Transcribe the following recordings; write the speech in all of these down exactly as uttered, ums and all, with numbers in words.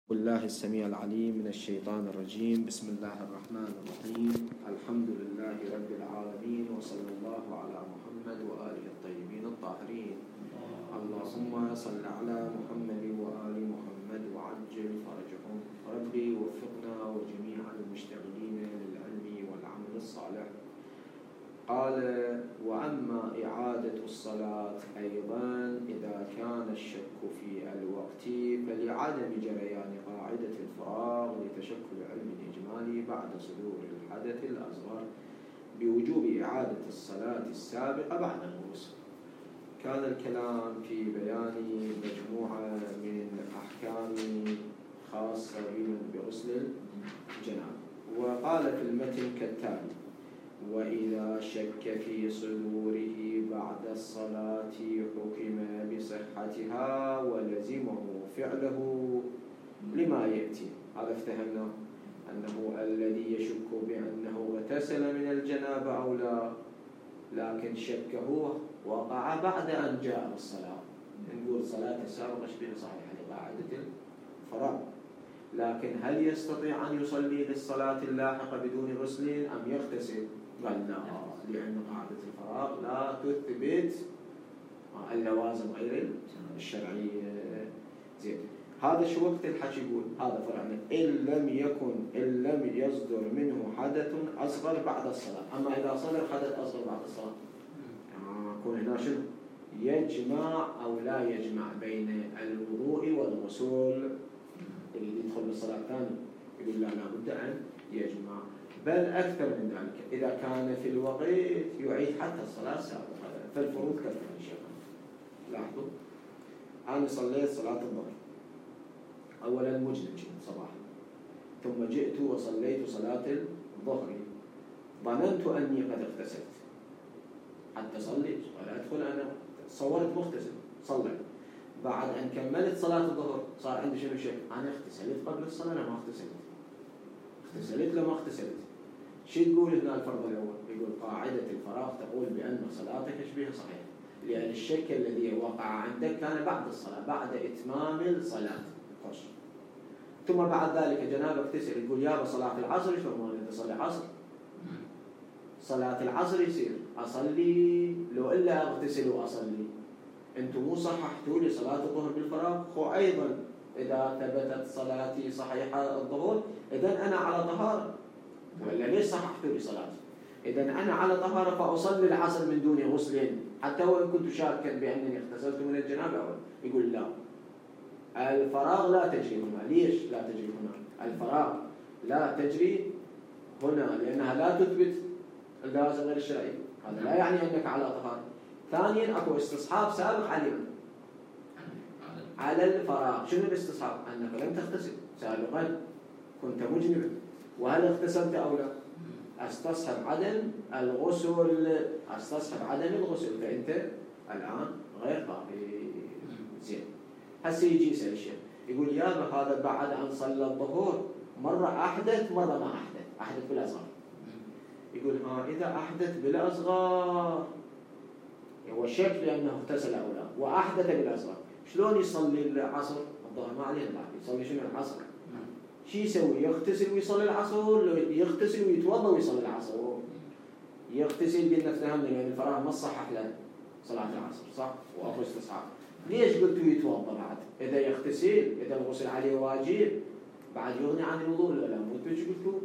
بالله السميع العليم من الشيطان الرجيم. بسم الله الرحمن الرحيم. الحمد لله رب العالمين، وصلى الله على محمد وآله الطيبين الطاهرين. اللهم صل على محمد وآل محمد وعجل فرجهم. ربي وفقنا وجميع المشتغلين للعلم والعمل الصالح. قال: وأما إعادة الصلاة أيضا إذا كان الشك في الوقت فلعدم جريان قاعدة الفراغ لتشكل علم إجمالي بعد صدور الحدث الأصغر بوجوب إعادة الصلاة السابقة بعد الغسل. كان الكلام في بيان مجموعة من أحكام خاصة بغسل الجنابة، وقال في المتن كالتالي: وإذا شك في صدوره بعد الصلاة حكم بصحتها ولزمه فعله لما يأتي. هذا افتهمنا أنه الذي يشك بأنه اغتسل من الجنابة أو لا، لكن شكه وقع بعد أن جاء الصلاة، نقول صلاة السابقة شبه صحيحة لقاعدة الفراغ، لكن هل يستطيع أن يصلي للصلاة اللاحقة بدون غسل أم يغتسل؟ قال لا، لأن قاعدة الفراغ لا تثبت اللوازم غير الشرعية. زين، هذا شو وقت الحكي يقول؟ هذا فرعنا إن لم يكن إن لم يصدر منه حدث أصغر بعد الصلاة. أما إذا صدر حدث أصغر بعد الصلاة يكون هنا شنو؟ يجمع أو لا يجمع بين الوضوء والغسل. اللي يدخل بالصلاة الثانية يقول لا لابد أن يجمع، بل أكثر من ذلك إذا كان في الوقت يعيد حتى الصلاة السابقة. فالفروض كثيرة يا شيخ. لاحظوا، أنا صليت صلاة الظهر، أولا مجنب صباحا، ثم جئت وصليت صلاة الظهر، ظننت أني قد اغتسلت حتى صليت ولا أدخل، أنا صورت مغتسل صليت. بعد أن كملت صلاة الظهر صار عندي شنو شيء؟ أنا اغتسلت قبل الصلاة لما اغتسلت اغتسلت لما اغتسلت شو تقول هنا الفرض الأول؟ يقول قاعدة الفراغ تقول بأن صلاتك شبه صحيحة، لأن الشك الذي وقع عندك كان بعد الصلاة، بعد إتمام الصلاة. خش. ثم بعد ذلك جنابك اغتسل، يقول يابا صلاة العصر شو ما أنت تصلي عصر؟ صلاة العصر يصير أصلي لو إلا أغتسل وأصلي. أنتم مو صححتوا لي صلاة الظهر بالفراغ، خو أيضا إذا ثبتت صلاتي صحيحة الظهر إذن أنا على طهارة، ولا ليش صححتوا لي صلاتي؟ إذن أنا على طهارة فأصلي العصر من دون غسل حتى وإن كنت شاكا بأنني اغتسلت من الجنابة. يقول لا، الفراغ لا تجري هنا. ليش لا تجري هنا؟ الفراغ لا تجري هنا لأنها لا تثبت اللوازم غير الشرعية. هذا لا يعني أنك على طهارة. ثانيا أكو استصحاب سابق على من؟ على الفراغ. شنو الاستصحاب؟ أنك لم تغتسل سابقا، كنت مجنبا، وهل اغتسلت أو لا؟ استصحب عدم الغسل، استصحب عدم الغسل، فأنت الآن غير طاهر. زين، هسه يجي يسأل الشيخ يقول يابا هذا بعد أن صلى الظهر مرة أحدث مرة ما أحدث، أحدث بالأصغر. يقول ها إذا أحدث بالأصغر هو شك لأنه اغتسل أو لا وأحدث بالأصغر، شلون يصلي العصر؟ الظهر ما عليه بعد يصلي شنو العصر؟ شو يسوي؟ يغتسل ويصلي العصر؟ يغتسل ويتوضا ويصلي العصر؟ يغتسل قلنا افتهمنا لأن يعني الفراغ ما صحح له صلاة العصر، صح؟ وأخو استصحاب. ليش قلتوا يتوضا بعد؟ إذا يغتسل، إذا الغسل عليه واجب بعد يغني عن الوضوء ولا لا؟ مو انتوا ايش قلتوا؟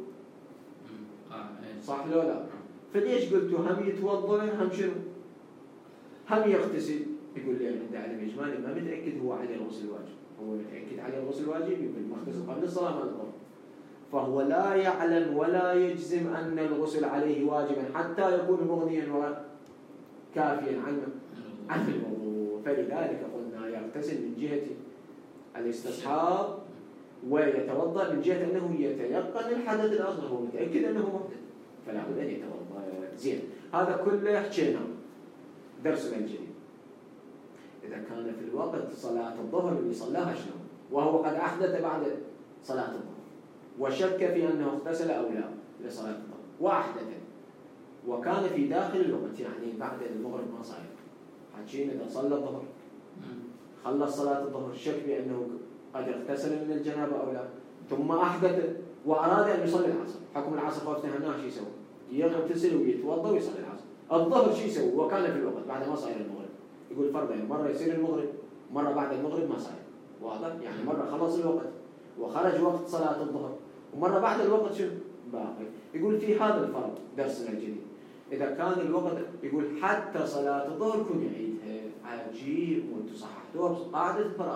صح لو لا؟ فليش قلتوا هم يتوضا هم شنو؟ هم يغتسل؟ يقول لي عند علم إجمالي ما متأكد هو عليه الغسل الواجب، هو متأكد عليه الغسل الواجب يقول مغتسل قبل الصلاة ما الظهر، فهو لا يعلم ولا يجزم أن الغسل عليه واجبا حتى يكون مغنيا وكافيا عن عن الوضوء. فلذلك قلنا يغتسل من جهة الاستصحاب ويتوضأ من جهة أنه يتيقن الحدث الأصغر، هو متأكد أنه محدث فلا بد أن يتوضأ. زين، هذا كله حكينا. درسنا الجديد إذا كان في الوقت صلاة الظهر اللي صلاها شنو وهو قد أحدث بعد صلاة الظهر وشك في أنه اغتسل أو لا لصلاة الظهر وأحدث، وكان في داخل الوقت يعني بعد المغرب ما صاير حكينا إذا صلى الظهر خلص صلاة الظهر شك بأنه قد اغتسل من الجنابة أو لا، ثم أحدث وأراد أن يصلي العصر. حكم العصر وافتهمناه شو يسوي؟ يغتسل ويتوضأ ويصلي العصر. الظهر شو يسوي؟ وكان في الوقت بعد ما صاير المغرب. يقول فرضا مرة يصير المغرب، مرة بعد المغرب ما صاير. واضح؟ يعني مرة خلص الوقت وخرج وقت صلاة الظهر، ومرة بعد الوقت شو باقي. يقول في هذا الفرق درسنا الجديد. إذا كان الوقت يقول حتى صلاة الظهر كن يعيدها. عجيب، وانتم صححتوها بقاعدة الفراغ.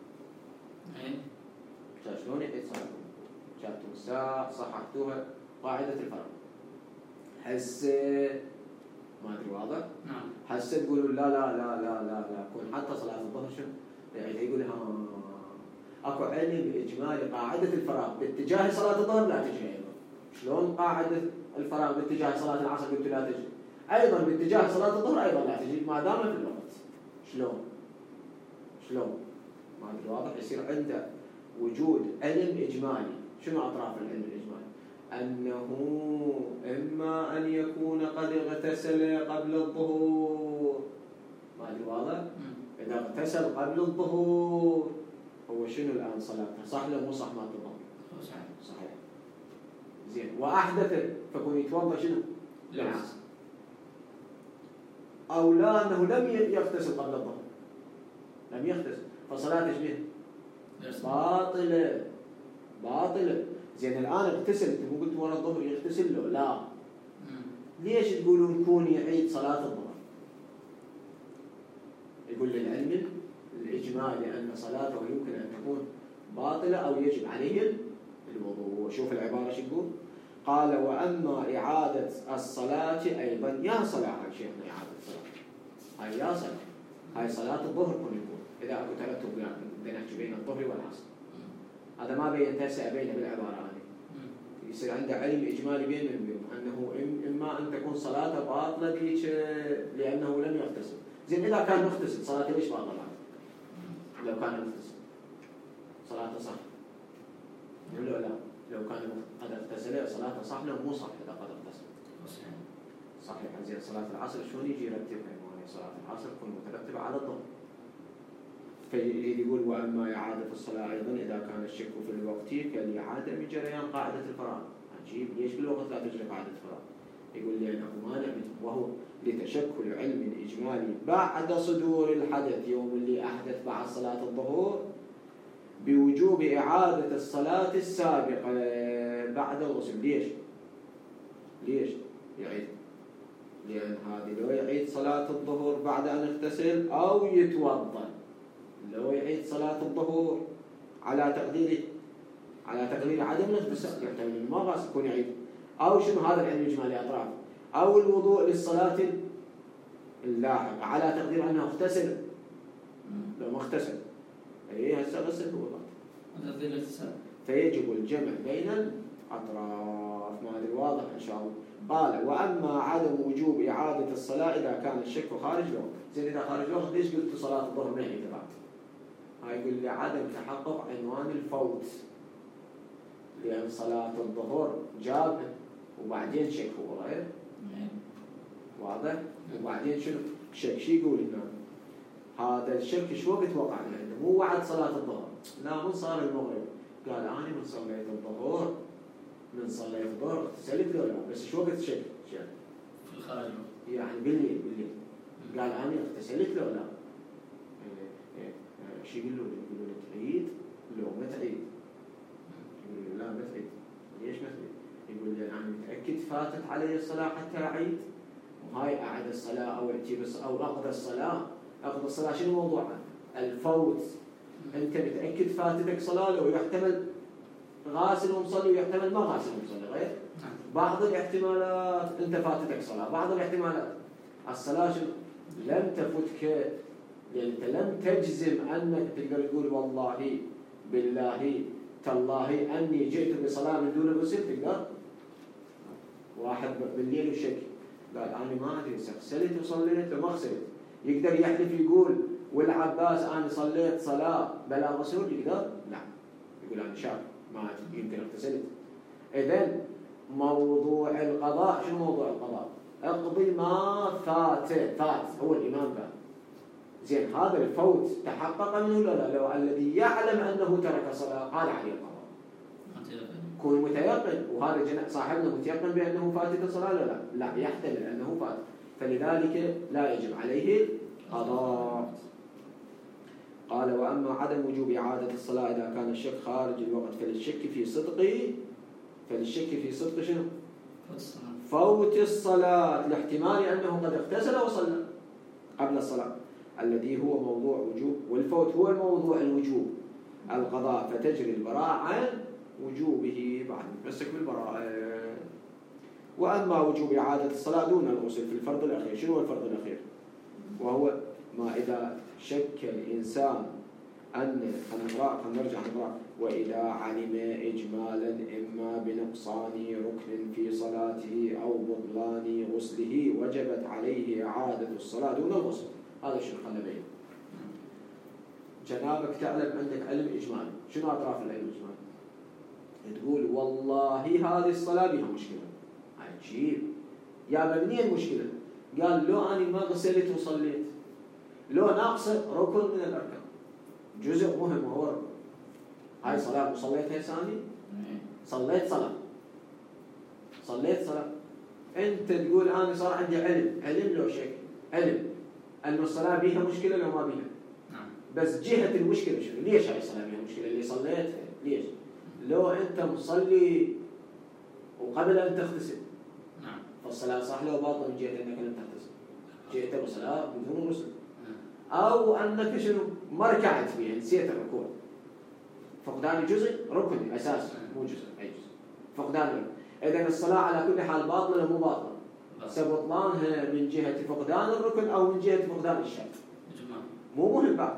شايف شلون يعيد صلاة الظهر؟ شافتوا الساعة صححتوها قاعدة الفراغ. هسه ما أدري واضح؟ نعم. هسه تقولوا لا لا لا لا لا لا كن حتى صلاة الظهر شو؟ يعني يقول ها اكو علم باجمالي قاعده الفراغ باتجاه صلاه الظهر لا تجي ايضا. شلون قاعده الفراغ باتجاه صلاه العصر قلت لا تجي؟ ايضا باتجاه صلاه الظهر ايضا لا تجي ما دام في الوقت. شلون؟ شلون؟ ما ادري واضح. يصير عنده وجود علم اجمالي. شنو اطراف العلم الاجمالي؟ انه اما ان يكون قد اغتسل قبل الظهور. ما ادري واضح؟ اذا اغتسل قبل الظهور هو شنو الآن صلاته؟ صح ولا مو صح ما تضبط؟ صحيح. صحيح. زين. وأحدث فكون يتوضأ شنو؟ للعصر. أو لا أنه لم يغتسل قبل الظهر. لم يغتسل فصلاته شنو؟ باطلة. باطلة. زين الآن اغتسل، أنت مو قلت ورا الظهر يغتسل له؟ لا. مم. ليش تقولون كون يعيد صلاة الظهر؟ يقول للعلم الإجمالي أن صلاته يمكن أن تكون باطلة أو يجب عليه الوضوء. شوف العبارة شو تقول؟ قال وأما إعادة الصلاة أيضا. يا صلاة يا شيخنا إعادة الصلاة هاي يا صلاة هاي صلاة الظهر كن يكون إذا أكو ترتب بنحكي بين الظهر والعصر. هذا ما بين هسه أبينه بالعبارة هذه. يصير عنده علم إجمالي بين البيوم أنه إما أن تكون صلاته باطلة ديك لأنه لم يغتسل. زين إذا كان مغتسل صلاته ليش باطلة؟ لو كان مغتسل صلاته صح ولا لا؟ لو كان قد اغتسل صلاته صح ولا مو صح؟ إذا قد اغتسل صحيح. صحيح. زين صلاة العصر شلون يجي يرتبها؟ يعني صلاة العصر تكون مترتبة على الظهر. فيجي يقول وأما إعادة الصلاة أيضا إذا كان الشك في الوقت كالإعادة بجريان قاعدة الفراغ. عجيب، ليش بالوقت لا تجري قاعدة الفراغ؟ يقول لأنه مانع وهو لتشكل علم إجمالي بعد صدور الحدث يوم اللي أحدث بعد صلاة الظهر بوجوب إعادة الصلاة السابقة بعد الغسل. ليش؟ ليش يعيد؟ لأن هذه لو يعيد صلاة الظهر بعد أن اغتسل أو يتوضأ، لو يعيد صلاة الظهر على تقدير على تقدير عدم الاغتسال يحتمل ما غاس يكون يعيد، أو شنو هذا العلم الإجمالي أطراف، أو الوضوء للصلاة اللاحقة على تقدير أنه اغتسل لو ما اغتسل أي هسه غسل هو بعد. فيجب الجمع بين الأطراف. ما أدري واضح إن شاء الله. قال وأما عدم وجوب إعادة الصلاة إذا كان الشك خارج الوقت. زين إذا خارج الوقت ليش قلت صلاة الظهر ما يعيد بعد؟ هاي يقول لي عدم تحقق عنوان الفوت، لأن صلاة الظهر جاب وبعدين شك هو غير واضح. وبعدين شنو شك؟ شي يقول لنا هذا الشك شو وقت وقع عنده؟ مو بعد صلاة الظهر، لا من صار المغرب قال أنا من صليت الظهر من صليت الظهر اغتسلت له لا، بس شو وقت شك؟ شك في الخارج يعني بالليل بالليل قال أنا اغتسلت له لا. شو يقول له؟ يقول له تعيد لو ما تعيد؟ يقول له لا ما تعيد. ليش ما تعيد؟ يقول لي أنا متأكد فاتت علي الصلاة حتى أعيد، وهاي أعد الصلاة أو أعتيب أو أقضى الصلاة. أقضى الصلاة شنو موضوعها؟ الفوت. أنت متأكد فاتتك صلاة لو يحتمل غاسل ومصلي ويحتمل ما غاسل ومصلي غير بعض الاحتمالات أنت فاتتك صلاة، بعض الاحتمالات الصلاة شنو لم تفتك، لأن أنت لم تجزم أنك تقدر تقول والله بالله تالله أني جئت بصلاة من دون غسل. تقدر واحد بالليل وشك قال أنا ما أدري غسلت وصليت وما غسلت، يقدر يحلف يقول والعباس أنا صليت صلاة بلا غسل؟ يقدر؟ لا، يقول أنا شاك ما يمكن اغتسلت. إذن موضوع القضاء شنو موضوع القضاء؟ اقضي ما فات. فات هو الإمام قال زين هذا الفوت تحقق منه ولا لا؟ لو الذي يعلم أنه ترك صلاة قال عليه القضاء. كون متيقن، وهذا صاحبنا متيقن بأنه فاتت الصلاة لا لا لا يحتمل أنه فات، فلذلك لا يجب عليه قضاء. قال وأما عدم وجوب إعادة الصلاة إذا كان الشك خارج الوقت فللشك في صدق فللشك في صدق شنو؟ فوت الصلاة لاحتمال أنه قد اغتسل وصلى قبل الصلاة الذي هو موضوع وجوب، والفوت هو موضوع الوجوب القضاء، فتجري البراءة عن وجوبه بعد مسك بالبراءة. وأما وجوب إعادة الصلاة دون الغسل في الفرض الأخير، شنو هو الفرض الأخير؟ وهو ما إذا شك الإنسان أن خلينا نرجع نقرأ وإذا علم إجمالا إما بنقصان ركن في صلاته أو بطلان غسله وجبت عليه إعادة الصلاة دون الغسل. هذا شنو خلنا بينه. جنابك تعلم عندك علم إجمالي، شنو أطراف العلم الإجمالي؟ تقول والله هذه الصلاة بها مشكلة. عجيب يا منين المشكلة؟ قال لو أنا ما غسلت وصليت، لو ناقص ركن من الأركان جزء مهم وهو ركن. هاي صلاة وصليتها ثاني؟ صليت صلاة صليت صلاة أنت تقول أنا صار عندي علم علم لو شك علم أن الصلاة بها مشكلة لو ما بها، بس جهة المشكلة شنو؟ ليش هاي الصلاة بها مشكلة اللي صليتها؟ ليش؟ لو أنت مصلي وقبل أن تغتسل فالصلاة صح لو باطلة من جهة أنك لم تغتسل، جهة الصلاة بدون غسل، أو أنك شنو ما ركعت فيها نسيت الركوع، فقدان جزء ركن أساس مو جزء أي جزء فقدان ركن. إذن الصلاة على كل حال باطلة مو باطلة، سبطلانها من جهة فقدان الركن أو من جهة فقدان الشك مو مهم بعد،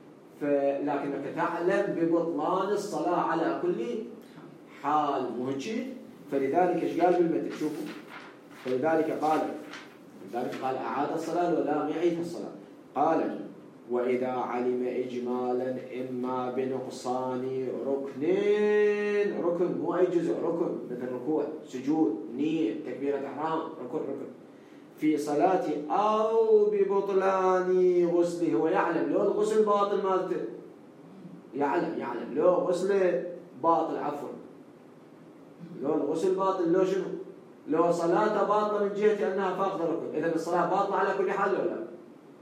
لكنك تعلم ببطلان الصلاة على كل حال مو هيك. فلذلك ايش قال بالمتن؟ شوفوا فلذلك قال لذلك قال أعاد الصلاة ولا ما يعيد الصلاة. قال وإذا علم إجمالا إما بنقصان ركنين، ركن مو أي جزء، ركن مثل ركوع سجود نية تكبيرة إحرام ركن ركن في صلاته أو ببطلان غسله، هو يعلم لو الغسل باطل مالته، يعلم يعلم لو غسله باطل عفوا لو الغسل باطل لو شنو؟ لو صلاته باطلة من جهة أنها فاقدة ركن، إذا الصلاة باطلة على كل حال ولا لا؟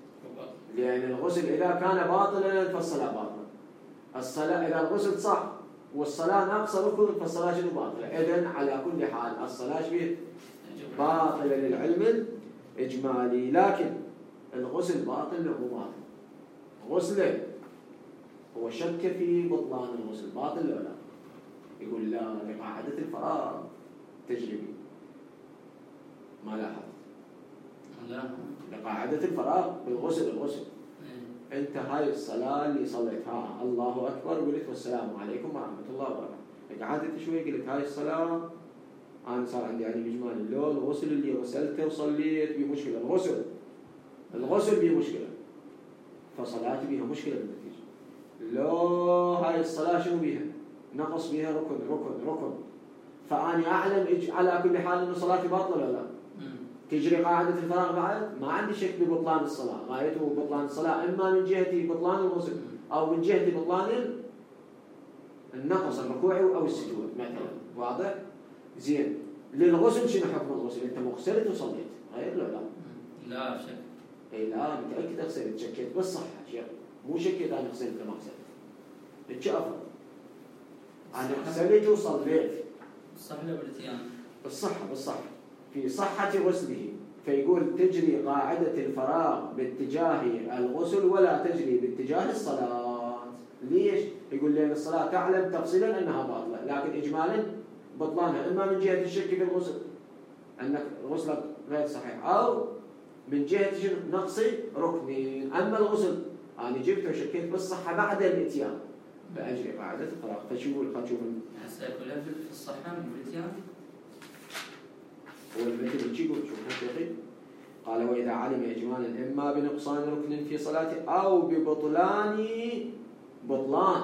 لأن الغسل إذا كان باطلا فالصلاة باطلة. الصلاة إذا الغسل صح والصلاة ناقصة ركن فالصلاة شنو باطلة؟ إذن على كل حال الصلاة شبيه باطلة للعلم الإجمالي. لكن الغسل باطل له مو باطل؟ غسله هو شك في بطلان الغسل باطل له لا؟ يقول لا لقاعدة الفراغ تجربي ما لاحظ لا لقاعدة الفراغ بالغسل الغسل إيه؟ أنت هاي الصلاة اللي صليتها الله أكبر قلت والسلام عليكم ورحمة الله وبركاته، قعدت شوي قلت هاي الصلاة أنا صار عندي علم إجمالي، لو الغسل اللي غسلته وصليت بمشكلة، الغسل الغسل بيه مشكلة فصلاتي بيها مشكلة بالنتيجة. لو هاي الصلاة شنو بيها؟ نقص بيها ركن ركن ركن، فأنا أعلم على كل حال إنه صلاتي باطلة ولا لا؟ تجري قاعدة الفراغ بعد ما عندي شك ببطلان الصلاة، غايته بطلان الصلاة إما من جهة بطلان الغسل أو من جهة بطلان النقص الركوعي أو السجود مثلا. واضح؟ زين للغسل شنو حكم الغسل؟ أنت مغسلت وصليت غير لا لا؟ لا شك أي لا متأكد أغسلت شكيت بالصحة شيخ مو شكيت أنا غسلت ما غسلت إيش أفضل؟ أنا غسلت وصليت الصحة ولا بالاتيان؟ بالصحة بالصحة في صحة غسله، فيقول تجري قاعدة الفراغ باتجاه الغسل ولا تجري باتجاه الصلاة. ليش؟ يقول لأن الصلاة تعلم تفصيلا أنها باطلة لكن إجمالا بطلانها إما من جهة الشك في الغسل أنك غسلك غير صحيح أو من جهة نقص ركنين. أما الغسل أنا جبت وشكيت بالصحة بعد الاتيان فأجري قاعدة الفراغ. فشوفوا خلينا هسه كلها في الصحة من الاتيان هو المثل يجي يقول شوف هالشيء قال وإذا علم إجمالا إما بنقصان ركن في صلاته أو ببطلان بطلان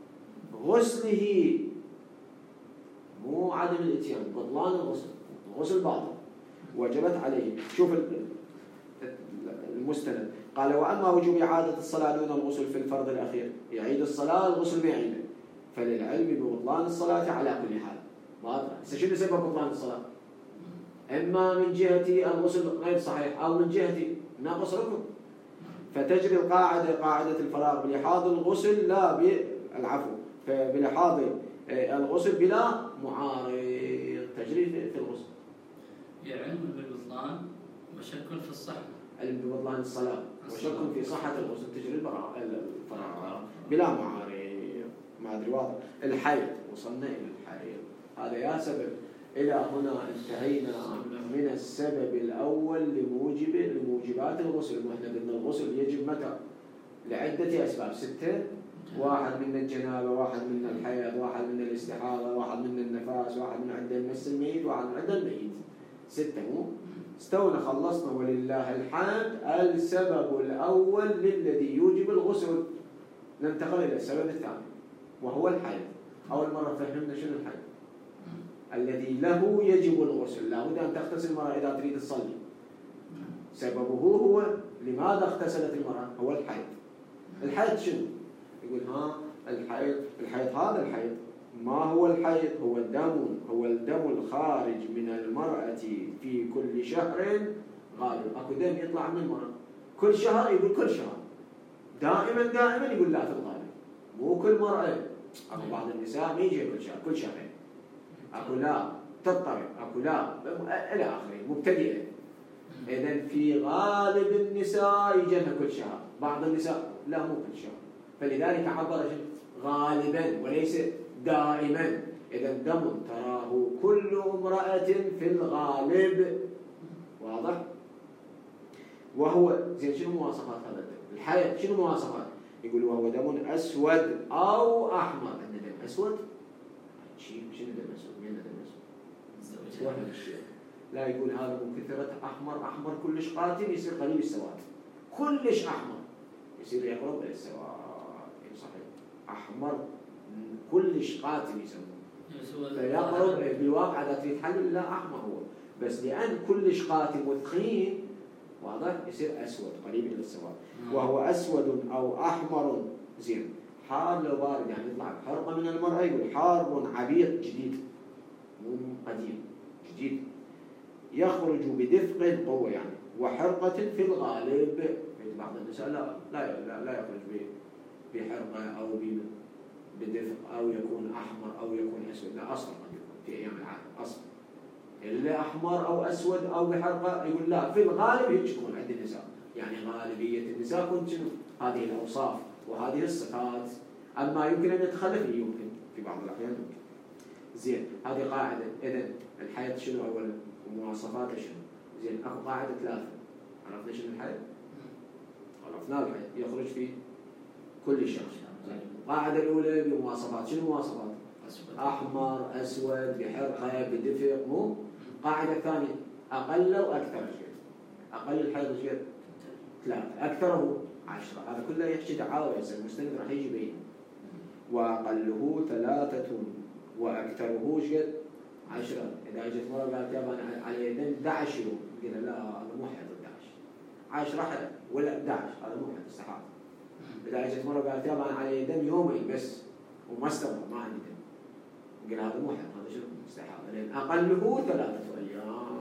غسله مو عدم الاتيان بطلان الغسل الغسل باطل وجبت عليه. شوف المستند قال وأما وجوب إعادة الصلاة دون الغسل في الفرض الأخير، يعيد الصلاة الغسل ما يعيده، فللعلم ببطلان الصلاة على كل حال. واضح؟ هسه شنو سبب بطلان الصلاة؟ إما من جهة الغسل غير صحيح أو من جهة ناقص ركن. فتجري القاعدة قاعدة الفراغ بلحاظ الغسل لا بالعفو بلحاظ الغسل بلا معارض، تجري في الغسل. علم بالبطلان وشك في الصحة. علم ببطلان الصلاة وشك في صحة الغسل، تجري الفراغ بلا معارض. ما أدري واضح. الحيض، وصلنا إلى الحيض، هذا يا سبب. إلى هنا انتهينا من السبب الأول لموجب لموجبات الغسل. وإحنا قلنا الغسل يجب متى؟ لعدة أسباب ستة. واحد من الجنابة، واحد من الحيض، واحد من الاستحاضة، واحد من النفاس، واحد من عند المس الميت، واحد من عند الميت. ستة مو؟ استونا خلصنا ولله الحمد السبب الأول للذي يوجب الغسل. ننتقل إلى السبب الثاني وهو الحيض. أول مرة فهمنا شنو الحيض الذي له يجب الغسل. لا بد أن تغتسل المرأة إذا تريد تصلي. سببه هو لماذا اغتسلت المرأة؟ هو الحيض. الحيض شنو؟ يقول ها الحيض الحيض هذا الحيض ما هو الحيض؟ هو الدم هو الدم الخارج من المرأة في كل شهر غالب. اكو دم يطلع من المرأة كل شهر، يقول كل شهر. دائما دائما يقول لا في الغالب، مو كل مرأة. اكو بعض النساء ما يجي كل شهر، كل شهرين. اكو لا تضطرب، اكو لا الى اخره مبتدئه. اذا في غالب النساء يجينا كل شهر، بعض النساء لا مو كل شهر. فلذلك عبر غالبا وليس دائما. اذا دم تراه كل امرأة في الغالب. واضح؟ وهو زين شنو مواصفات هذا الدم؟ الحيض شنو مواصفات؟ يقول وهو دم اسود او احمر. عندنا دم اسود شيء شنو دم اسود؟ مين دم اسود؟ واحد الشيء. لا يقول هذا من كثرة احمر، احمر كلش قاتل يصير قليل السواد. كلش احمر يصير يقرب الى السواد. صحيح. احمر كلش قاتل يسموه. فيقرب بالواقع اذا تريد تحلل لا احمر هو، بس لان كلش قاتل وثخين واضح يصير اسود قريب الى السواد. وهو اسود او احمر. زين حار لو بارد يعني يطلع بحرقه من المرأة. يقول حار عبيق جديد مو قديم جديد، يخرج بدفء قوة يعني وحرقة في الغالب. بعض النساء لا لا لا, لا يخرج بحرقة أو بدفء أو يكون أحمر أو يكون أسود. لا أصفر قد يكون في أيام العادة أصفر. إلا أحمر أو أسود أو بحرقة. يقول لا في الغالب هيك تكون عند النساء. يعني غالبية النساء كنت شنو هذه الأوصاف وهذه الصفات. أما يمكن أن يتخلف يمكن في بعض الأحيان ممكن. زين هذه قاعدة. إذن الحيض شنو أولا ومواصفاته شنو؟ زين أكو قاعدة ثلاثة. عرفنا شنو الحيض؟ عرفنا الحيض يخرج في كل شهر. القاعدة الأولى بمواصفات. شنو مواصفات؟ أحمر أسود بحرقة بدفء مو. القاعدة الثانية أقل وأكثر. أقل الحيض شيء ثلاثة، أكثره عشرة. هذا كله يحكي دعاوى. المستند راح يجي بين. وأقله ثلاثة وأكثره شيء عشرة. إذا أجت مرة قالت يابا أنا على يدين أحد عشر يوم، قلنا لا هذا مو حيض أحد عشر. عشرة ولا أحد عشر هذا مو حيض استحاضة. إذا أجت مرة قالت يابا أنا على يدين يومين بس وما استمر ما عندي دم، قلنا هذا مو حيض، هذا شنو استحاضة. لأن أقله ثلاثة أيام.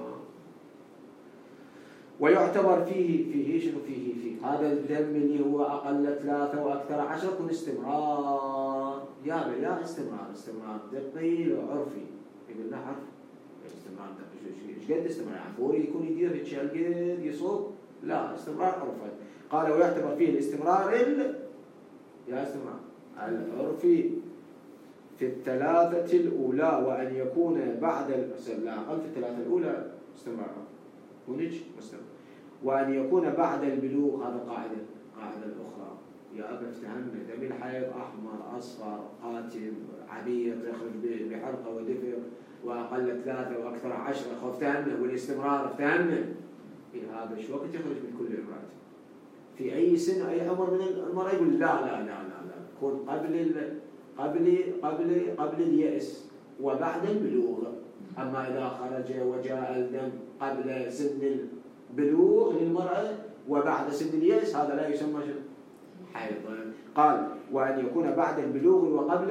ويعتبر فيه فيه شنو فيه فيه هذا الدم اللي هو أقل ثلاثة وأكثر عشرة يكون استمرار. يا لا استمرار استمرار دقي وعرفي. يقول لا عرف استمرار دقي. ايش قد استمرار؟ عفوري يكون يدير هيك قد يصوب؟ لا استمرار عرفي. قال ويعتبر فيه الاستمرار ال يا استمرار العرفي في الثلاثة الأولى، وأن يكون بعد لا أقل في الثلاثة الأولى استمرار ونج مستمر، وأن يكون بعد البلوغ. هذا قاعدة قاعدة الأخرى. يا أبا افتهمنا دم الحيض أحمر أصفر قاتل عبيق يخرج بحرقة ودفء وأقل ثلاثة وأكثر عشرة. افتهمنا. والاستمرار افتهمنا. في هذا شو وقت يخرج من كل امرأة في أي سن أي عمر من المرأة. يقول لا لا لا لا لا كون قبل ال... قبل قبل قبل اليأس وبعد البلوغ. أما إذا خرج وجاء الدم قبل سن البلوغ للمرأة وبعد سن اليأس هذا لا يسمى حيض. قال وأن يكون بعد البلوغ وقبل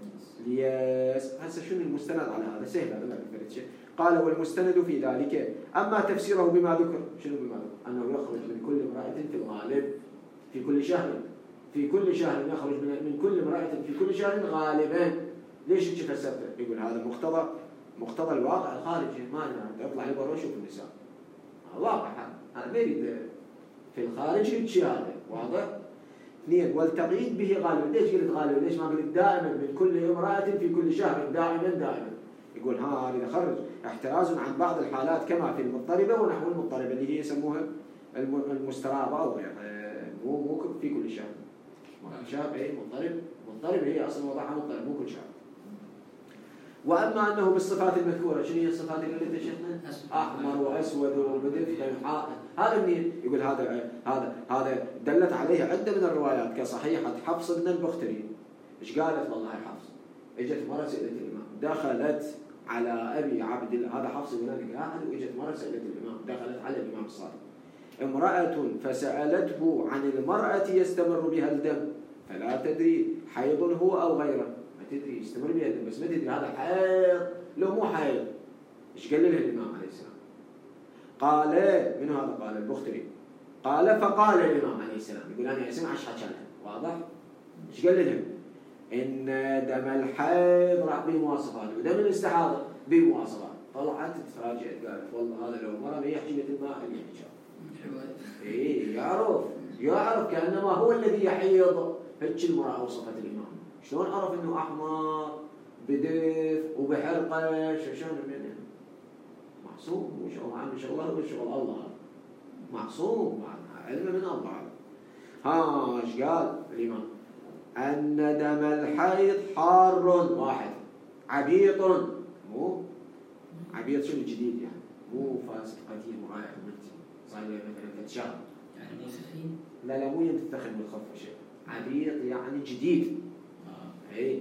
اليأس. هسه شنو المستند على هذا؟ سهل هذا ما بفرد شيء. قال والمستند في ذلك أما تفسيره بما ذكر. شنو بما ذكر؟ أنه يخرج من كل امرأة في الغالب في كل شهر في كل شهر يخرج من كل امرأة في كل شهر غالبا. ليش هيك فسرته؟ يقول هذا مقتضى مقتضى الواقع الخارجي. ما يطلع لي برا وشوف النساء واقع هذا ما يريد في الخارج هيك هذا واضح. اثنين والتقييد به غالبا. ليش قلت غالبا؟ ليش ما قلت دائما من كل امرأة في كل شهر دائما دائما؟ يقول ها إذا خرج احتراز عن بعض الحالات كما في المضطربة ونحو المضطربة اللي هي يسموها المسترابة أو غيرها. مو مو في كل شهر. شهر هي مضطرب مضطرب هي أصلا وضعها مضطرب مو كل شهر. وأما أنه بالصفات المذكورة. شنو هي الصفات اللي قلت شيخنا؟ أحمر وأسود وبدف هذا منين؟ يقول هذا هذا هذا دلت عليه عدة من الروايات كصحيحة حفص بن البختري. إيش قالت والله حفص؟ إجت مرة سئلت الإمام دخلت على أبي عبد الله. هذا حفص بن البختري قاعد وإجت مرة سئلت الإمام دخلت على الإمام الصادق امرأة فسألته عن المرأة يستمر بها الدم فلا تدري حيض هو أو غيره. ما تدري يستمر بها الدم بس ما تدري هذا حيض لو مو حيض. إيش قال له الإمام عليه السلام؟ قال من هذا؟ قال البختري. قال فقال الإمام عليه السلام يقول أنا اسمع إيش حكى واضح؟ إيش قال لهم؟ إن دم الحيض راح بمواصفات ودم الاستحاضة بمواصفات. طلعت تفاجئت قالت والله هذا لو مرة ما يحكي مثل ما اللي حكى. إيه يعرف يعرف كأنما هو الذي يحيض. هيك المرأة وصفت الإمام. شلون عرف إنه أحمر بدف وبحرقة؟ شلون منه؟ معصوم. مو شغل عام شغله هو شغل الله. معصوم علم من الله. ها ايش قال الإمام؟ أن دم الحيض حار واحد عبيط. مو عبيط شنو جديد يعني مو فاسد قديم ورايح ومنتي صار له مثلا ثلاث شهر يعني مو سخين. لا لا مو ينتخن بالخف شيء. عبيط يعني جديد. آه. اي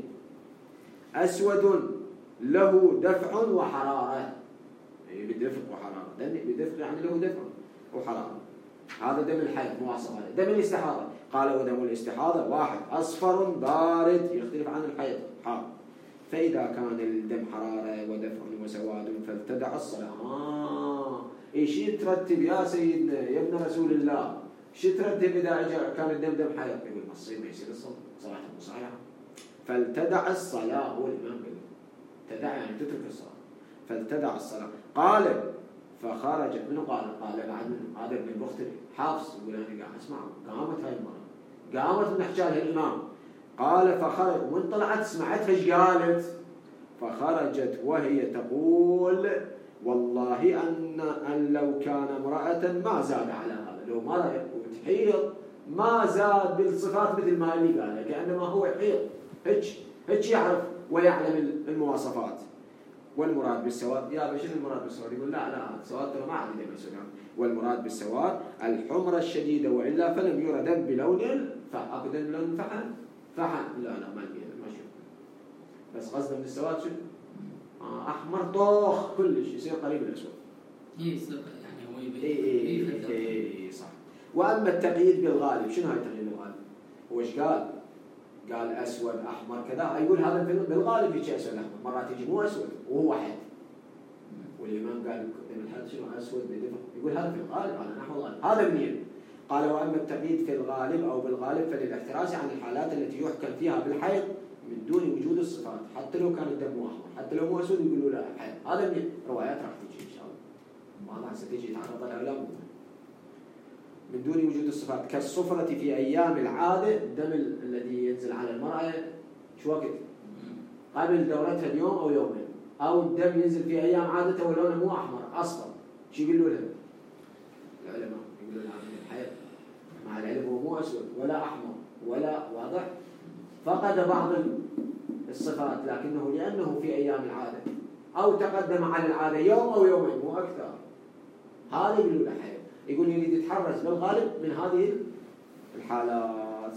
أسود له دفع وحرارة. اي بدفع وحرارة. دم بدفع يعني له دفع وحرارة. هذا دم الحيض مواصف. هذا دم الاستحاضة. قال ودم الاستحاضة واحد أصفر بارد يختلف عن الحيض حار. فإذا كان الدم حرارة ودفع وسواد فابتدع الصلاة. آه إيش يترتب يا سيدنا يا ابن رسول الله؟ إيش يترتب إذا كان الدم دم حيض؟ يقول ما تصير ما يصير الصلاة صلاة صحيحة. فالتدع الصلاة هو الإمام قال تدع يعني تترك الصلاة. فالتدع الصلاة. قال فخرجت منه. قال قال بعد منه هذا ابن البختري حافظ يقول أنا قاعد أسمع. قامت هاي المرة قامت من حجالها الإمام. قال فخرج وين طلعت سمعتها ايش قالت؟ فخرجت وهي تقول والله أن أن لو كان امرأة ما زاد على هذا. لو مرأة وتحيض ما زاد بالصفات مثل ما اللي قالها كأنما هو يحيض. هيك هيك يعرف ويعلم المواصفات. والمراد بالسواد يا شنو المراد بالسواد؟ يقول لا لا السواد ترى ما عندي دم اسود. والمراد بالسواد الحمرة الشديدة وإلا فلم يرى دم بلون فأبدا لون فحم فحم. لا لا ما ما شوف بس قصده من السواد شنو؟ آه أحمر طوخ كلش يصير قريب الأسود. إيه يصير يعني هو يبي. إيه إيه إيه صح. وأما التقييد بالغالب شنو هاي التقييد بالغالب؟ هو إيش قال؟ قال أسود أحمر كذا. يقول هذا بالغالب يجي أسود أحمر. مرات يجي مو أسود وهو واحد. والإمام قال من هذا شنو أسود بدفع. يقول هذا في الغالب على نحو الغالب. هذا منين؟ قال وأما التقييد في الغالب أو بالغالب فللاحتراز عن الحالات التي يحكم فيها بالحيض من دون وجود الصفات حتى لو كان الدم مو أحمر حتى لو مو أسود يقولوا لا حيض. هذا من روايات راح تجي إن شاء الله. ما ستجي تعرض لها من دون وجود الصفات كالصفرة في أيام العادة. الدم الذي ينزل على المرأة شو وقت؟ قبل دورتها بيوم أو يومين. أو الدم ينزل في أيام عادته ولونه مو أحمر أصفر. شو يقولوا لهم؟ العلماء يقولوا لها من الحيض. مع العلم هو مو أسود ولا أحمر ولا واضح. فقد بعض الصفات لكنه لأنه في أيام العادة أو تقدم على العادة يوم أو يومين مو أكثر. هذا يقولوا له حيض. يقول يريد يتحرز بالغالب من هذه الحالات.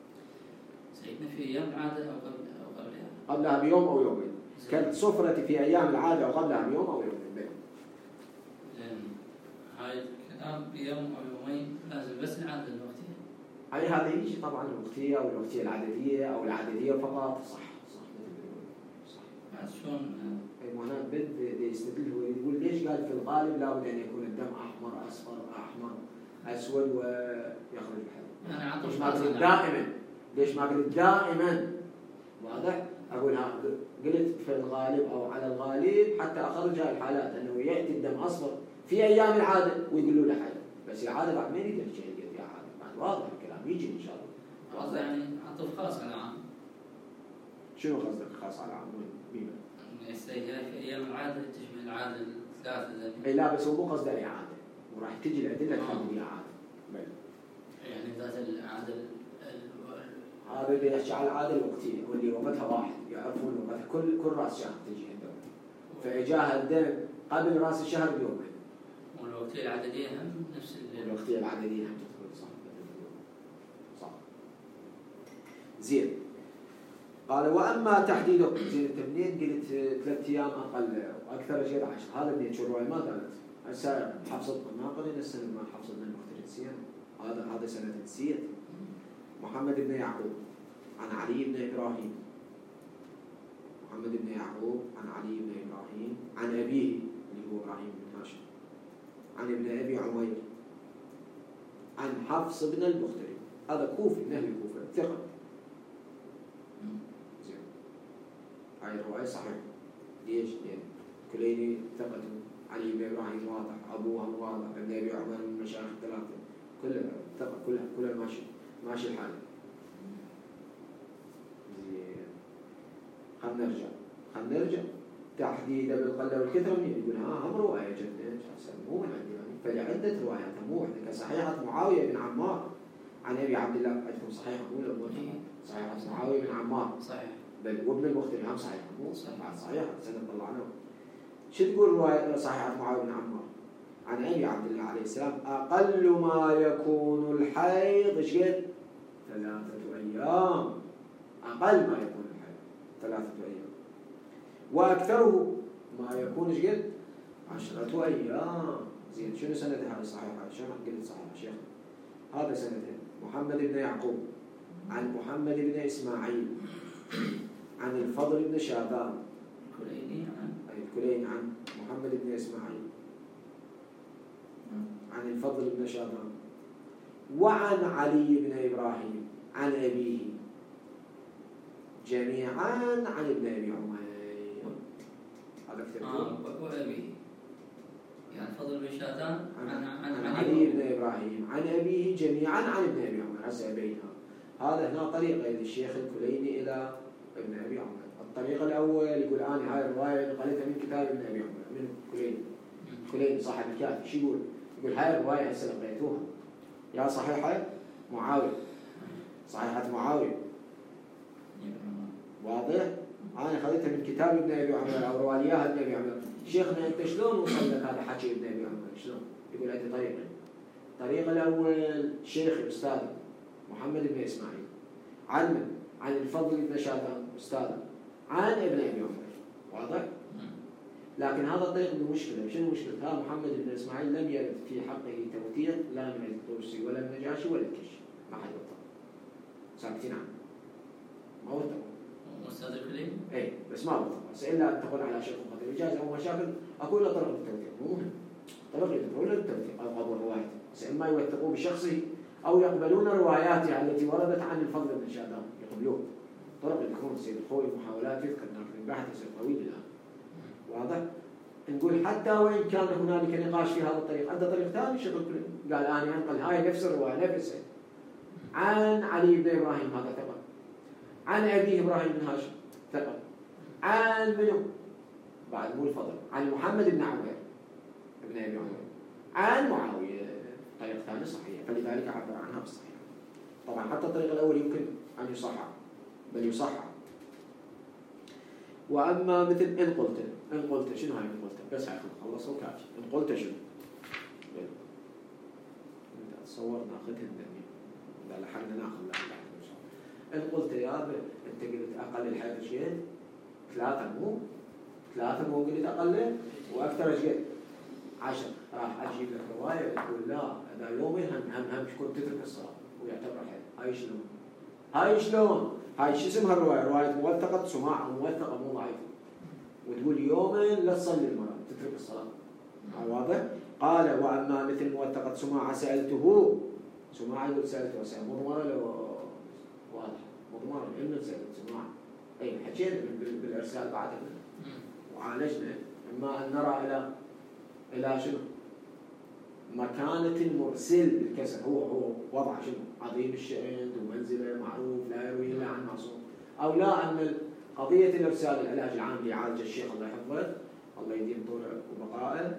سيدنا في أيام العادة أو قبل أو قبلها؟ قبلها بيوم أو يومين. كالصفرة في أيام العادة أو قبلها بيوم أو يومين. هاي الآن بيوم أو يومين لازم بس العادة الوقتية. أي هذا يجي طبعا الوقتية أو الوقتية العددية أو العددية فقط. صح صح صح. بعد شلون؟ هنا بد يستدل هو يقول ليش قال في الغالب لابد أن يكون الدم أحمر أصفر أحمر أسود ويخرج الحلق. أنا عطف ليش ما قلت دائما؟ ليش ما قلت دائما؟ واضح؟ أقول ها قلت في الغالب أو على الغالب حتى أخرج هاي الحالات أنه يأتي الدم أصفر في أيام العادة ويقولوا له حلق، بس العادة بعد ما يقدر شيء يا عادة بعد واضح الكلام يجي إن شاء الله. قصده يعني عطف خاص على عام. شنو قصدك خاص على عام؟ مين؟ يستيها في أيام العادة تشمل العادة الثلاثة. أي لا بس هو مو قصده الإعادة وراح تجي الأدلة تحدد الإعادة. يعني ذات العادة هذا اللي يحكي على العادة الوقتية واللي وقتها واحد يعرفون وقتها كل كل رأس شهر تجي عندهم، فإجاها الدم قبل رأس الشهر بيومين. والوقتية العددية هم نفس الوقتية العددية هم تدخل. صح صح. زين. قال وأما تحديد زين التمنين قلت ثلاث أيام أقل وأكثر شيء عشر. هذا اللي تشوف رواية ما قالت هسه حفظت ما قلنا السنة ما حفظنا المختلف السير. هذا هذا سنة السير. محمد بن يعقوب عن علي بن إبراهيم. محمد بن يعقوب عن علي بن إبراهيم عن أبيه اللي هو إبراهيم بن هاشم عن ابن أبي عمير عن حفص بن المختلف. هذا كوفي من أهل الكوفة ثقة. زين. هاي الرواية صحيح. ليش؟ لأن كليني ثقة. علي بن إبراهيم واضح، أبوها واضح، ابن أبي عمر من المشايخ الثلاثة كلها ثقة كلها كلها ماشي ماشي الحال. زين. خلنا نرجع خلنا نرجع تحديدا بالقلة والكثرة من يقول ها هم رواية جدا مو من عندي يعني فلعدة روايات مو واحدة كصحيحة معاوية بن عمار عن أبي عبد الله. عندكم صحيحة مو لو صحيحة معاوية بن عمار صحيح بل وابن المختلف هم صحيحة مو صحيحة صحيحة سنة طلعناه. شو تقول رواية صحيحة معاوية بن عمار عن أبي عبد الله عليه السلام أقل ما يكون الحيض إيش قد؟ ثلاثة أيام. أقل ما يكون الحيض ثلاثة أيام وأكثره ما يكون إيش قد؟ عشرة أيام. زين شنو سنة هذه صحيحة؟ شنو قلت صحيحة شيخ؟ هذا سنتين. محمد بن يعقوب عن محمد بن إسماعيل عن الفضل بن شابان الكليني عن الكليني عن محمد بن إسماعيل عن الفضل بن شابان وعن علي بن إبراهيم عن أبيه جميعا عن ابن أبي عمير. هذا كتبته. آه وأبيه يعني فضل بن شابان عن, عن, عن, عن علي بن إبراهيم عن أبيه جميعا عن ابن أبي عمير. هسه بينها هذا هنا طريقة للشيخ الكليني إلى ابن أبي عمير. الطريقة الأول يقول أنا هاي الرواية نقلتها من كتاب ابن أبي عمير من كليني. كليني صاحب الكاتب شو يقول؟ يقول هاي الرواية هسه لقيتوها يا صحيحة معاوية صحيحة معاوية واضح؟ أنا أخذتها من كتاب ابن أبي عمير أو رواليها ابن أبي عمير. شيخنا أنت شلون وصل لك هذا حكي ابن أبي عمير شلون؟ يقول عندي طريقة. الطريقة الأول شيخ الأستاذ محمد بن إسماعيل عن من؟ عن الفضل بن شابان أستاذ عن ابن أبي عمير. واضح؟ لكن هذا الطريق له مشكلة. شنو مشكلة؟ هذا محمد بن إسماعيل لم يرد في حقه توثيق لا من الطوسي ولا النجاشي ولا الكشي. ما حد وثق. ساكتين عنه. ما وثقوا. أستاذ الكليني؟ إيه بس ما وثق. بس إلا أن تقول على شيخ مقدم إجازة أو مشاكل أقول له طرق التوثيق مو مهم. طرق التوثيق أو قبول روايته. بس إما يوثقوا بشخصه أو يقبلون رواياته التي وردت عن الفضل بن شابان يقبلون. طرق يكون سيد الخوي محاولات يذكر لكن البحث يصير طويل الآن. واضح؟ نقول حتى وإن كان هنالك نقاش في هذا الطريق عنده طريق ثاني شغل كله قال أنا أنقل هاي نفس الرواية نفسها عن علي بن إبراهيم هذا ثقة عن أبيه إبراهيم بن هاشم ثقة عن منو بعد مو الفضل عن محمد بن عمير ابن أبي عمير عن معاوية طريق ثاني صحيح فلذلك عبر عنها بالصحيح. طبعا حتى الطريق الأول يمكن أن يصحح بل يصحح. وأما مثل إن قلت إن قلت شنو هاي إن قلت بس هاي خلص وكافي. إن قلت شنو تصور ناخذها الدنيا لا لحقنا ناخذ لا إن قلت يا أنت قلت أقل الحيض شيء ثلاثة مو ثلاثة مو قلت أقل وأكثر شيء عشر. راح اجيب لك روايه تقول لا اذا يومين هم هم هم تكون تترك الصلاه ويعتبر حيض. هاي شلون؟ هاي شلون؟ هاي شو اسمها الروايه؟ روايه موثقه سماع موثقه مو ضعيفه. وتقول يومين لا تصلي المرأة تترك الصلاه. واضح؟ قال واما مثل موثقه سماع سالته سماع يقول سالته سأل مضمره لو واضح مضمره لانه سالت سماع. اي حكينا بالارسال بعد وعالجنا اما ان نرى الى الى شنو؟ مكانة المرسل للكسر. هو هو وضع شنو؟ عظيم الشأن ذو منزلة معروف لا يروي الا عن معصوم. او لا ان قضية الارسال العلاج العام اللي يعالج الشيخ الله يحفظه الله يديم طوله وبقائه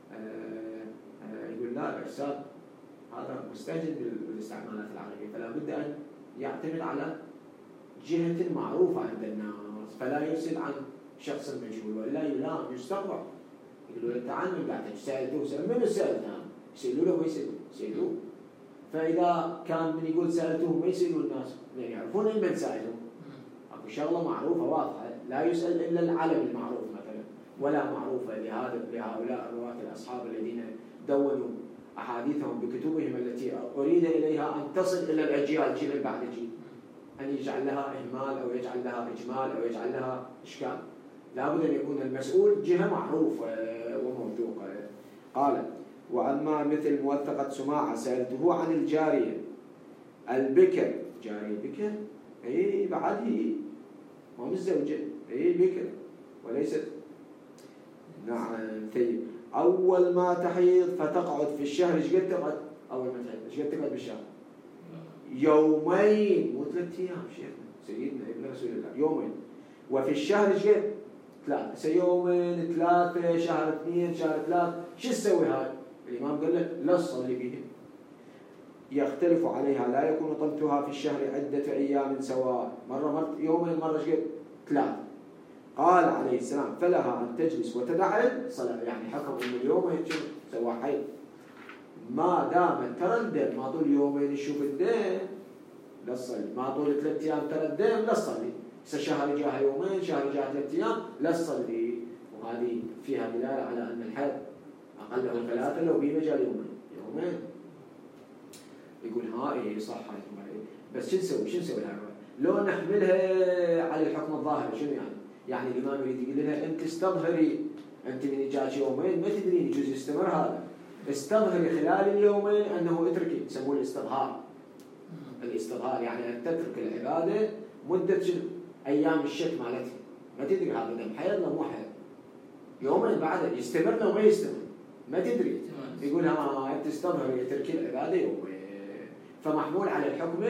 يقول لا الارسال هذا مستجد بالاستعمالات العربية فلا بد ان يعتمد على جهة معروفة عند الناس فلا يرسل عن شخص مجهول والا يلام يستقبح. يقولوا له تعال من بعدك سألته سأل من سألته يسألوا له ويسألوا يسألوه. فإذا كان من يقول سألته ما يسألوا الناس يعني يعرفون من سألهم. أكو شغلة معروفة واضحة لا يسأل إلا العلم المعروف مثلا ولا معروفة لهذا لهؤلاء الرواة الأصحاب الذين دونوا أحاديثهم بكتبهم التي أريد إليها أن تصل إلى الأجيال جيل بعد جيل أن يجعل لها إهمال أو يجعل لها إجمال أو يجعل لها إشكال. لابد أن يكون المسؤول جهة معروفة وموثوقة. قال وأما مثل موثقة سماعة سألته عن الجارية البكر. جارية بكر أي بعد هي مو متزوجة أي بكر وليست نعم طيب. أول ما تحيض فتقعد في الشهر ايش قد تقعد؟ أول ما تحيض ايش قد تقعد بالشهر؟ يومين مو ثلاث أيام شيخنا سيدنا ابن رسول الله يومين. وفي الشهر ايش قد؟ ثلاثة. سيومين ثلاثة شهر اثنين شهر ثلاثة شو تسوي هاي؟ الإمام قال لك لا تصلي بهم. يختلف عليها لا يكون طلتها في الشهر عدة أيام سواء مرة مرة يومين مرة ايش قد؟ ثلاثة. قال عليه السلام فلها أن تجلس وتدع الصلاة. يعني حكم إن اليومين شو سوى حيض ما دام ترى الدم ما طول يومين يشوف الدم لا تصلي ما طول ثلاث أيام ترى الدم لا تصلي. شهر جاها يومين شهر جاها ثلاث أيام لا تصلي. وهذه فيها دلالة على أن الحيض أقله ثلاثة لو بيه مجال يومين يومين. يقول هاي صح هاي بس شو نسوي شو نسوي هاي لو نحملها على الحكم الظاهري شنو يعني؟ يعني الإمام يريد يقول لها أنت استظهري أنت من جاك يومين ما تدرين يجوز يستمر هذا استظهري خلال اليومين أنه اتركي يسموه الاستظهار. الاستظهار يعني أن تترك العبادة مدة شنو؟ أيام الشك مالتها ما تدري هذا دم حيض ولا مو حيض يومين بعد يستمر لو ما يستمر ما تدري. يقول ها أنت تستظهر ترك العبادة يومين فمحمول على الحكم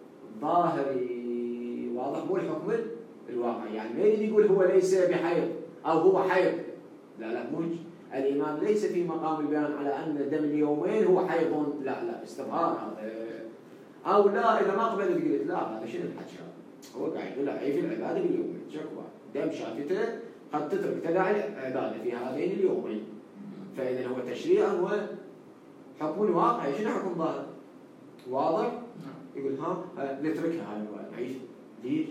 الظاهري واضح مو الحكم الواقعي. يعني ما يريد يقول هو ليس بحيض أو هو حيض لا لا مو الإمام ليس في مقام البيان على أن دم اليومين هو حيض لا لا استظهار هذا أو لا إذا ما قبلت قلت لا هذا شنو الحكي هو قاعد يقول لا عيب العبادة باليومين شكوى دم شافته قد تترك تداعي العبادة في هذين اليومين. فإذا هو تشريع هو حكم واقعي شنو حكم ظاهر واضح. يقول ها نتركها هاي الرواية نعيش ليش؟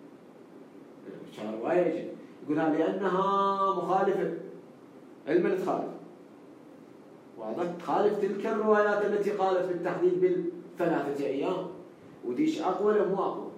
رواية يقول ها لأنها مخالفة علما تخالف واضح تخالف تلك الروايات التي قالت بالتحديد بالثلاثة أيام وديش أقوى ولا مو أقوى؟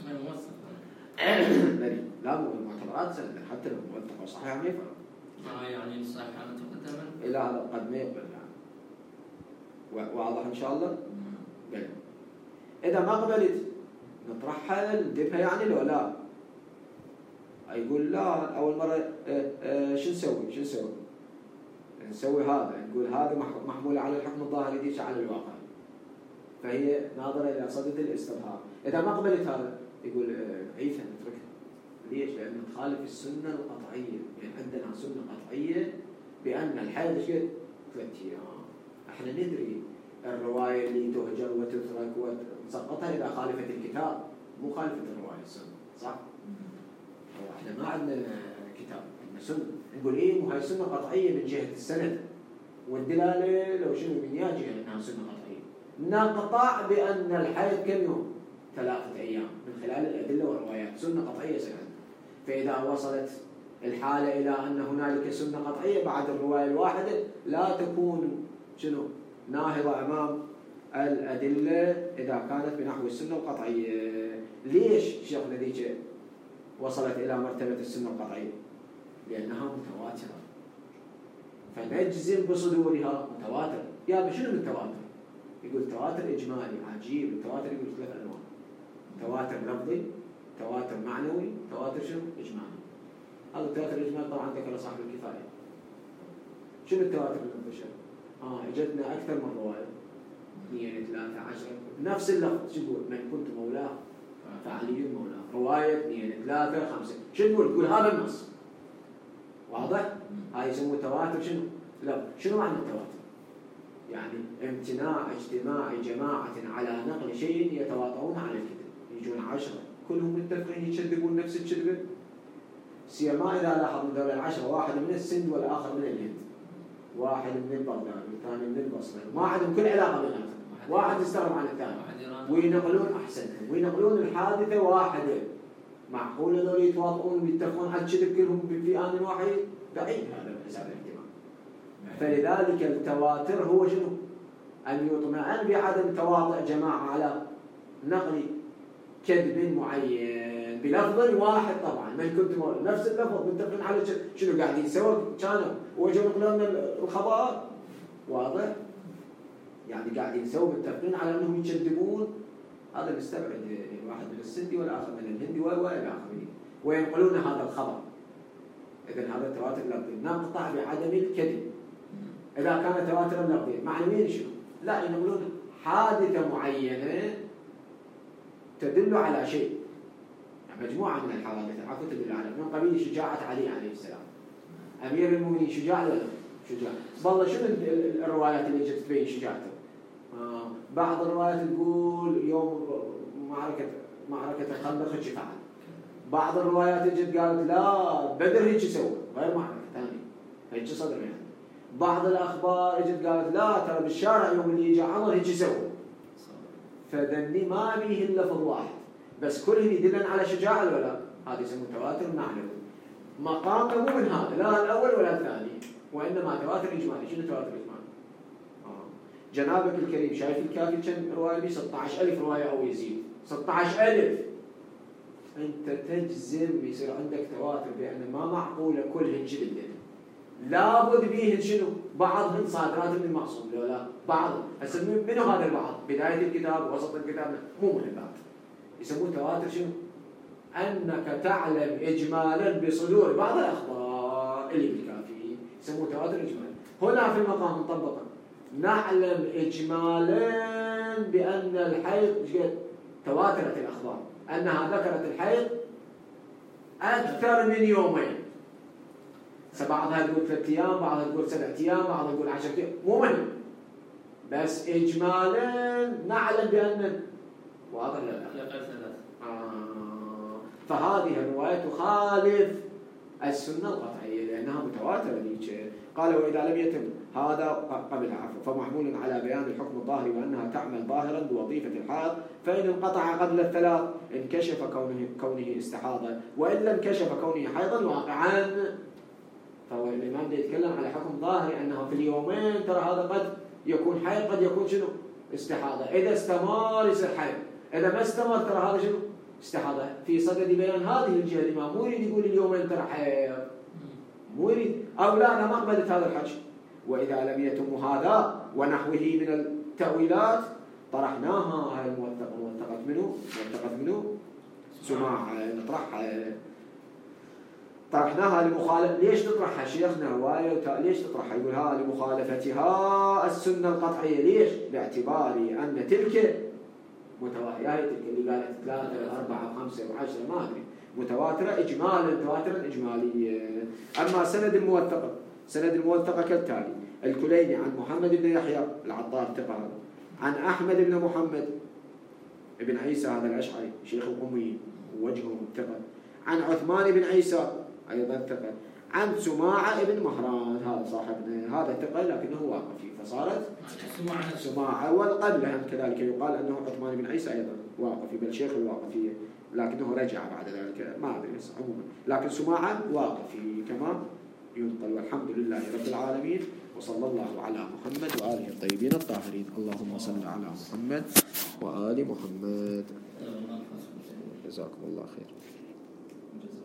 لا مو المعتبرات سنة حتى لو موثقة صحيحة ما يفرق. آه يعني صحيحة متقدمة. إلى هذا قد ما يقبل يعني. واضح إن شاء الله؟ قال. إذا ما قبلت نطرحها ندبها يعني لو لا. يقول لا أول مرة اه اه شو نسوي شو نسوي؟ نسوي هذا نقول هذا محمولة على الحكم الظاهري ديش على الواقع. فهي ناظرة إلى صدد الاستظهار. إذا ما قبلت هذا يقول عيفها نتركها. ليش؟ لأنه تخالف السنة القطعية. يعني عندنا سنة قطعية بأن الحيض ايش قد؟ ثلاث أيام. احنا ندري الرواية اللي تهجر وتترك وتسقطها إذا خالفت الكتاب مو خالفة الرواية السنة صح؟ احنا ما عندنا كتاب عندنا سنة نقول إيه وهي سنة قطعية من جهة السند والدلالة لو شنو من يا جهة أنها سنة قطعية. نقطع بأن الحيض كم يوم؟ ثلاثة أيام من خلال الأدلة والروايات سنة قطعية سنة. فإذا وصلت الحالة إلى أن هنالك سنة قطعية بعد الرواية الواحدة لا تكون شنو ناهضة أمام الأدلة إذا كانت بنحو السنة القطعية. ليش شيخنا ذيك وصلت إلى مرتبة السنة القطعية؟ لأنها متواترة، فنجزم بصدورها متواتر. يا شنو التواتر؟ يقول تواتر إجمالي عجيب. التواتر يقول ثلاث أنواع: تواتر لفظي، تواتر معنوي، تواتر شنو؟ إجمالي. هذا التواتر الإجمالي طبعا ذكر صاحب الكفاية. شنو التواتر المنتشر؟ آه اجتنا أكثر من رواية، اثنين ثلاثة عشرة بنفس اللفظ. شو تقول؟ من كنت مولاه فعلي مولاه. رواية اثنين ثلاثة خمسة. شو تقول؟ تقول هذا النص. واضح؟ هاي يسموه تواتر شنو؟ لا، شنو معنى التواتر؟ يعني امتناع اجتماع جماعة على نقل شيء يتواطؤون على الكذب. يجون عشرة كلهم متفقين يكذبون نفس الكذبة. سيما إذا لاحظ من ذول العشرة واحد من السند والآخر من الهند، واحد من البغداد والثاني من البصرة، ما عندهم كل علاقة بيناتهم، واحد يستغرب عن الثاني وينقلون أحسنهم وينقلون الحادثة واحدة. معقول هذول يتواطؤون ويتفقون على الكذب كلهم في آن واحد؟ بعيد هذا حساب الاحتمال. فلذلك التواتر هو شنو؟ أن يطمئن بعدم تواطؤ جماعة على نقل كذب معين بلفظ واحد. طبعا من كنت نفس اللفظ متفقين على شنو قاعدين سوا كانوا وجوا نقلون الخبر. واضح؟ يعني قاعدين سوا متفقين على أنهم يكذبون. هذا نستبعد واحد من السندي والآخر من الهندي والى آخره وينقلون هذا الخبر. إذن هذا التواتر اللفظي. نقطع بعدم الكذب إذا كان تواترا لفظيا. معنويا شنو؟ لا، ينقلون حادثة معينة تدل على شيء، يعني مجموعة من الحوادث عفوا تدل على من قبيل شجاعة علي عليه السلام. أمير المؤمنين شجاع ولا شجاع؟ والله شنو الروايات اللي جت تبين شجاعته؟ آه بعض الروايات تقول يوم معركة معركة الخندق هيك فعل. بعض الروايات جت قالت لا بدر هيك سوى، غير معركة ثانية هيك صدر يعني. بعض الأخبار اجت قالت لا ترى بالشارع يوم اللي يجي عمر هيك سوى. فذني ما بيه اللفظ واحد بس كلهم يدلن على شجاعة ولا لا. هذا يسموه تواتر معنوي. مقامه مو من هذا لا الأول ولا الثاني، وإنما تواتر إجمالي. شنو تواتر إجمالي؟ آه. جنابك الكريم شايف الكافي كم رواية بيه؟ ستة عشر ألف رواية أو يزيد. ستة عشر ألف. أنت تجزم يصير عندك تواتر بأن ما معقولة كلهن كذب. لابد بيهن شنو؟ بعضهن صادرات من المعصوم لو لا بعض. هسه منو هذا البعض؟ بداية الكتاب وسط الكتاب مو من البعض. يسموه تواتر شنو؟ أنك تعلم إجمالا بصدور بعض الأخبار اللي بالكافي. يسموه تواتر إجمالا. هنا في المقام مطبقا نعلم إجمالا بأن الحيض تواترت الأخبار أنها ذكرت الحيض أكثر من يومين. بعضها تقول ثلاث أيام، بعضها تقول سبع أيام، بعضها تقول عشرة أيام، مو مهم. بس إجمالا نعلم بأن واضح لا لا. آه. فهذه الرواية تخالف السنة القطعية لأنها متواترة ذيك. قال وإذا لم يتم هذا قبل العفو فمحمول على بيان الحكم الظاهري وأنها تعمل ظاهرا بوظيفة الحائض، فإن انقطع قبل الثلاث انكشف كونه كونه استحاضة، وإن لم انكشف كونه حيضا واقعا. فهو الإمام ده يتكلم على حكم ظاهري أنه في اليومين ترى هذا قد يكون حيض قد يكون شنو؟ استحاضة. إذا استمر يصير حيض، إذا ما استمر ترى هذا شنو؟ استحاضة. في صدد بيان هذه الجهة الإمام مو يريد يقول اليومين ترى حيض، مو يريد أو لا أنا ما قبلت هذا الحكي. وإذا لم يتم هذا ونحوه من التأويلات طرحناها. هاي الموثقة موثقة منه موثقة منه سماع نطرحها طرحناها لمخالف. ليش تطرحها شيخنا رواية؟ ليش تطرحها؟ يقول ها لمخالفتها السنة القطعية. ليش؟ باعتبار أن تلك متواترة. هاي تلك اللي قالت ثلاثة أربعة خمسة وعشرة ما أدري متواترة إجمالا تواترا إجماليا. أما سند الموثقة سند الموثقة كالتالي: الكليني عن محمد بن يحيى العطار ثقة، عن أحمد بن محمد بن عيسى هذا الأشعري شيخ القميين ووجهه ثقة، عن عثمان بن عيسى أيضا ثقة، عن سماعة بن مهران هذا صاحبنا هذا ثقة لكنه واقفي فصارت سماعة. والقبلهم كذلك يقال أنه عثمان بن عيسى أيضا واقفي بل شيخ الواقفية. لكنه رجع بعد ذلك ما أدري عموما، لكن سماعا واقف كما ينقل. والحمد لله رب العالمين، وصلى الله على محمد وآله الطيبين الطاهرين. اللهم صل على محمد وآل محمد. جزاكم الله خير.